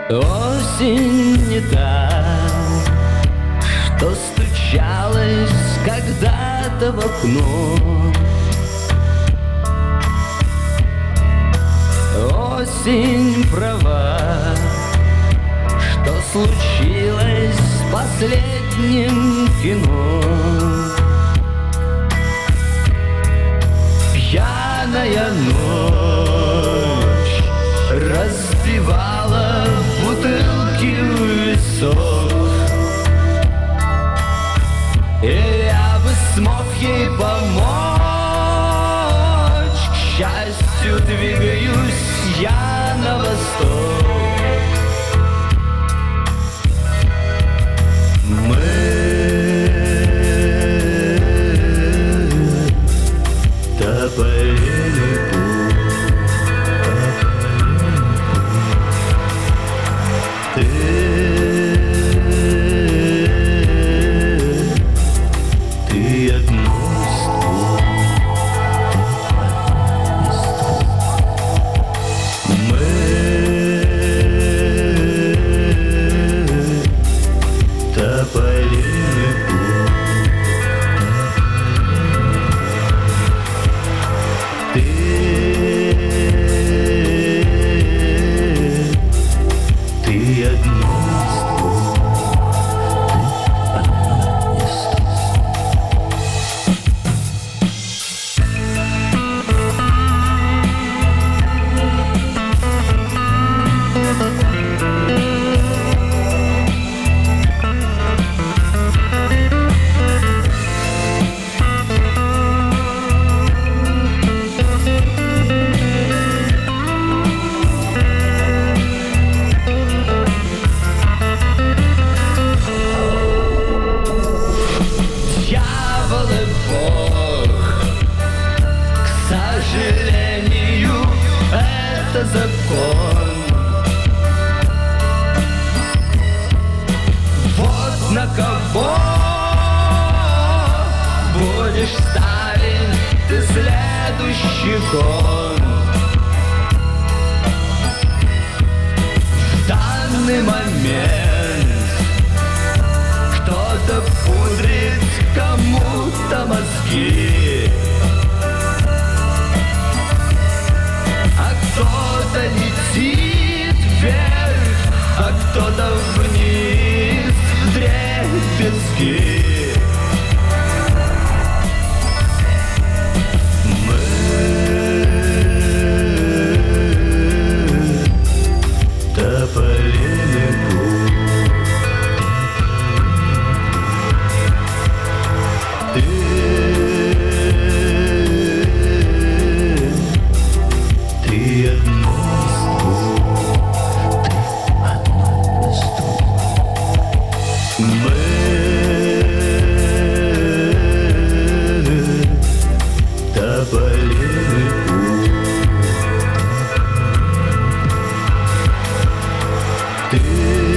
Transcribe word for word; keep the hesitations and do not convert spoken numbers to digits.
Осень не та, что стучалась когда-то в окно. Осень права, что случилось с последним кино. Пьяная ночь разбивала бутылки в висок, и я бы смог ей помочь. К счастью, двигаюсь я на восток. Мы тополиный путь, ты, ты одно ствол, мы тополиный путь, ты, ты одно ствол, ты одно место. Дьявол и Бог, к сожалению, это закон. Вот на кого будешь ставить ты следующий год. В данный момент кто-то пудрит кому-то мозги, а кто-то летит вверх, а кто-то вниз вдребезги. Мы тополиный путь, ты, ты одно ствол, ты одно место. Мы тополиный путь, ты.